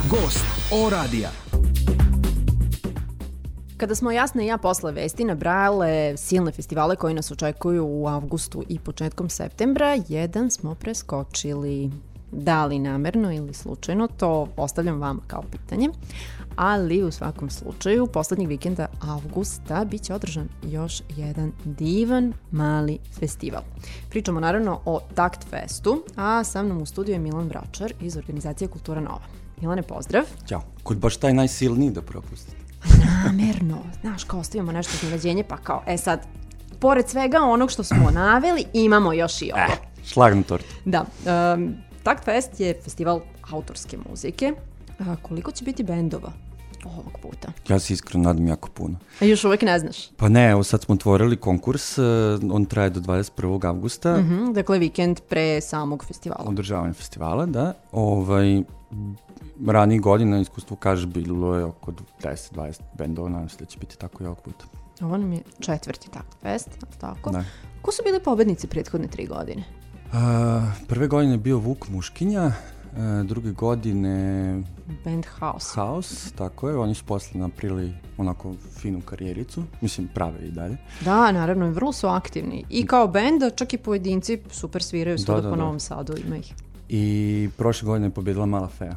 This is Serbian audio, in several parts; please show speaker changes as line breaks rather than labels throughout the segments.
Gost O radija.
Kada smo Jasna i ja posle vesti nabrajale silne festivale koji nas očekuju u avgustu i početkom septembra, jedan smo preskočili. Da li namerno ili slučajno, to ostavljam vama kao pitanje. Ali u svakom slučaju, poslednjeg vikenda avgusta bit će održan još jedan divan mali festival. Pričamo naravno o Takt Festu, a sa mnom u studiju je Milan Vračar iz organizacije Kultura Nova. Milane, pozdrav.
Ćao. Kod baš taj najsilniji da propustite.
Namerno, znaš, kao ostavimo nešto iznenađenje, pa kao, sad, pored svega onog što smo naveli, imamo još i ovo.
Šlagnu tortu.
Da, Takt Fest je festival autorske muzike. Koliko će biti bendova ovog puta?
Ja se iskreno nadam jako puno.
A još uvek ne znaš?
Pa ne, evo sad smo otvorili konkurs, on traje do 21. avgusta.
Dakle, vikend pre samog festivala.
Održavanje festivala, da. Ranijih godina, iskustvo kaže, bilo je oko 10-20 bendova, nadam se da će biti tako i ovog puta.
Ovo nam je 4. Takt Fest, tako?
Da.
Ko su bili pobednici prethodne 3 godine?
Prve godine je bio Vuk Muškinja, druge godine
Band House.
House, tako je, oni su posle napravili onako finu karijericu, mislim prave i dalje.
Da, naravno, i vrlo su aktivni. I kao bend, čak i pojedinci super sviraju svuda po Novom Sadu, ima ih.
I prošle godine je pobedila Mala Fea.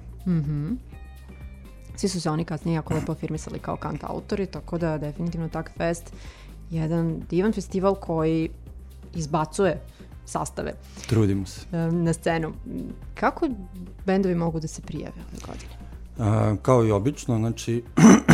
Svi su se oni kasnije jako lepo afirmisali kao kantautori, tako da definitivno Takt Fest jedan divan festival koji izbacuje sastave.
Trudimo se.
Na scenu. Kako bendovi mogu da se prijave ove godine?
Kao i obično, znači,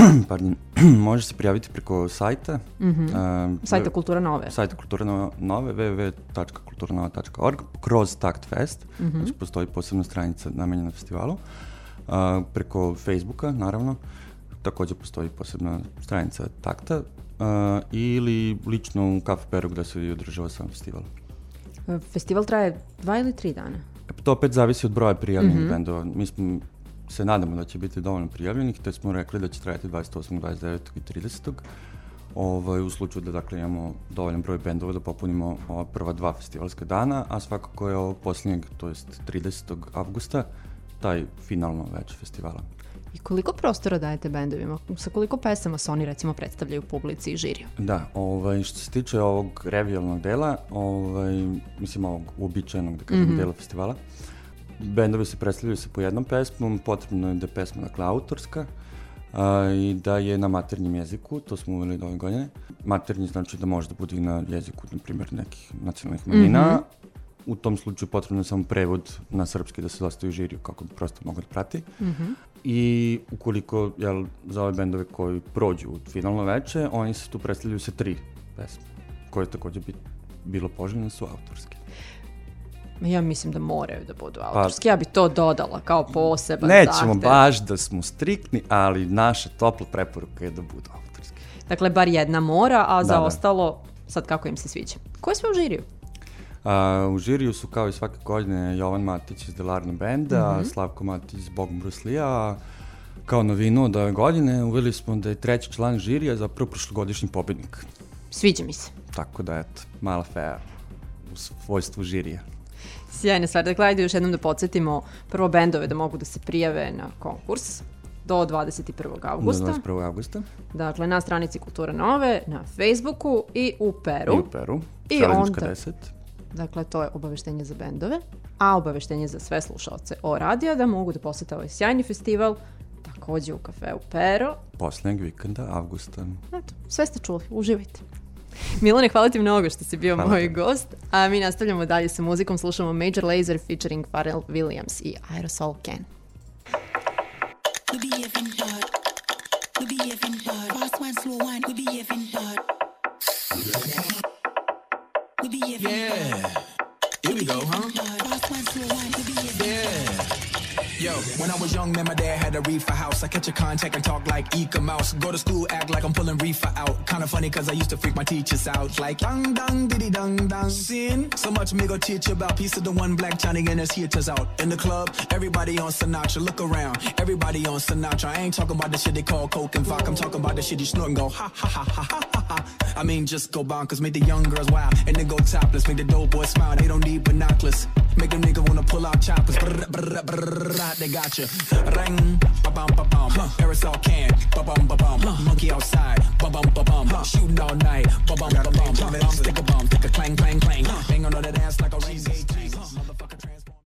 može se prijaviti preko sajta.
Sajta Kultura Nove.
Sajta Kultura Nove, www.kulturanova.org, kroz Takt Fest. Znači, postoji posebna stranica namenjena festivalu. Preko Facebooka, naravno. Također postoji posebna stranica Takta. Ili lično u Kafe Peru gde se održava sam festival.
Festival traje 2 ili 3 dana?
To opet zavisi od broja prijavljenih bendova. Mi se nadamo da će biti dovoljno prijavljenih, te smo rekli da će trajati 28., 29. i 30. U slučaju da dakle imamo dovoljan broj bendova da popunimo ova prva 2 festivalska dana, a svakako je ovog posljednjeg, to jest 30. avgusta, taj finalno već festivala.
I koliko prostora dajete bendovima? Sa koliko pesama se oni recimo predstavljaju publici i žiriju?
Da, što se tiče ovog revijalnog dela, mislim ovog uobičajenog, da kažem, dela festivala, bendovi se predstavljaju sa po jednom pesmom, potrebno je da je pesma dakle autorska i da je na maternjem jeziku, to smo uveli do ove godine. Maternji znači da može da bude i na jeziku, na primjer, nekih nacionalnih manjina. U tom slučaju potrebno je samo prevod na srpski da se dostavi žiriju kako bi prosto mogu da prati. I ukoliko, za ove bendove koji prođu u finalno veče, oni se tu predstavljaju sa 3 pesme, koje također bi bilo poželjne su autorske.
Ja mislim da moraju da budu autorski. Ja bi to dodala kao poseban
zahtev.
zahtev.
Nećemo baš da smo striktni, ali naša topla preporuka je da budu autorski.
Dakle, bar jedna mora, a za ostalo, sad kako im se sviđa. Ko je sve u žiriju?
U žiriju su kao i svake godine Jovan Matić iz Delarno benda, Slavko Matić iz Bogom Bruslija. Kao novinu od ove godine uveli smo da je 3. član žirija zapravo prošlogodišnji pobednik.
Sviđa mi se.
Tako da, eto, Mala Fea u svojstvu žirija.
Sjajna stvar. Dakle, ajde još jednom da podsjetimo prvo bendove da mogu da se prijave na konkurs do 21. avgusta.
Do 21. avgusta.
Dakle, na stranici Kultura Nove, na Facebooku i u Peru.
I Železnička 10.
Dakle, to je obaveštenje za bendove, a obaveštenje za sve slušaoce O radija da mogu da posete ovaj sjajni festival, također u kafeu Pero.
Poslednjeg vikenda avgusta.
Eto, sve ste čuli, uživajte. Milane, hvala ti mnogo što si bio moj gost, a mi nastavljamo dalje sa muzikom, slušamo Major Lazer featuring Pharrell Williams i Aerosol Can.
Yeah, here we go, huh? Yeah. Yo, when I was young, man, my dad had a reefer house. I catch a contact and talk like Eka Mouse. Go to school, act like I'm pulling reefer out. Kinda funny, cause I used to freak my teachers out. Like, dang, dang, diddy, dang, dang. Sin, so much me go teach you about. Piece of the one black Johnny and his heaters out. In the club, everybody on Sinatra. Look around, everybody on Sinatra. I ain't talking about the shit they call coke and vodka. I'm talking about the shit you snort and go, ha, ha, ha, ha, ha, ha, ha. I mean, just go bonkers, make the young girls wild. And then go topless, make the dope boys smile. They don't need binoculars. Make them niggas wanna pull out choppers. Brr, brr, they got you. Ring, ba-bum, ba-bum, aerosol can, ba-bum, ba-bum, monkey outside, ba-bum, ba-bum, shooting all night, ba-bum, ba-bum, stick a